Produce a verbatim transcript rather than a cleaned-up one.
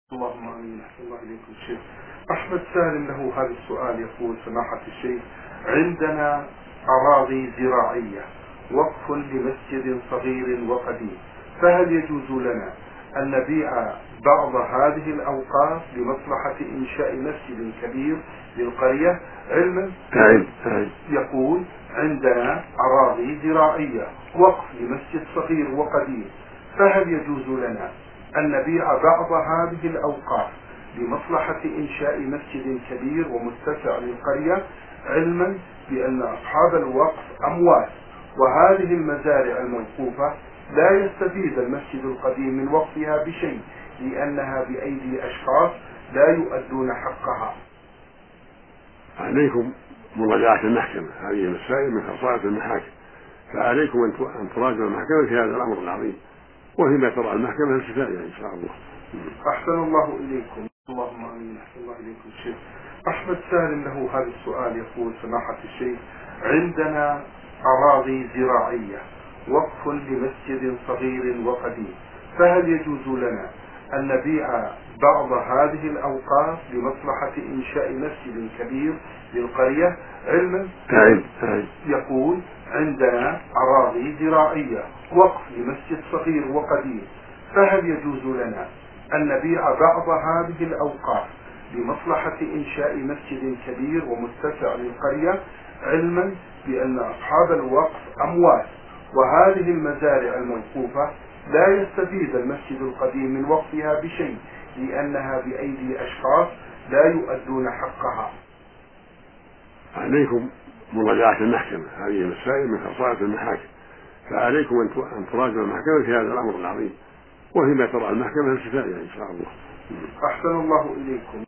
اللهم امين. احسن الله اليكم الشيخ. احمد سالم له هذا السؤال، يقول: سماحة الشيخ، عندنا اراضي زراعية وقف لمسجد صغير وقديم، فهل يجوز لنا ان نبيع بعض هذه الاوقاف لمصلحة انشاء مسجد كبير للقرية؟ علما يقول: عندنا اراضي زراعية وقف لمسجد صغير وقديم، فهل يجوز لنا أن نبيع بعض هذه الأوقاف لمصلحة إنشاء مسجد كبير ومتسع للقرية، علما بأن أصحاب الوقف أموات، وهذه المزارع الموقوفة لا يستفيد المسجد القديم من وقفها بشيء، لأنها بأيدي أشخاص لا يؤدون حقها. عليكم مراجعة المحكمة، هذه المسائل من خصائص المحاكم، فعليكم أن تراجعوا المحكمة في هذا الأمر العظيم، وفيما ترى المحكمة الكفاية إن شاء الله. أحسن الله إليكم. اللهم آمين. أحسن الله إليكم الشيخ. أحمد سالم له هذا السؤال، يقول: سماحة الشيخ، عندنا أراضي زراعية وقف لمسجد صغير وقديم، فهل يجوز لنا أن نبيع بعض هذه الأوقاف لمصلحة إنشاء مسجد كبير للقرية؟ علما يقول: عندنا أراضي زراعية وقف لمسجد صغير وقديم، فهل يجوز لنا أن نبيع بعض هذه الأوقاف لمصلحة إنشاء مسجد كبير ومتسع للقرية، علما بأن أصحاب الوقف أموات، وهذه المزارع الموقوفة لا يستفيد المسجد القديم من وقفها بشيء، لأنها بأيدي أشخاص لا يؤدون حقها. عليكم مراجعة المحكمة، هذه مسائل من خصائص المحاكم، فعليكم أن تراجعوا المحكمة في هذا الأمر العظيم، وفيما ترى المحكمة الكفاية إن شاء الله. أحسن الله إليكم.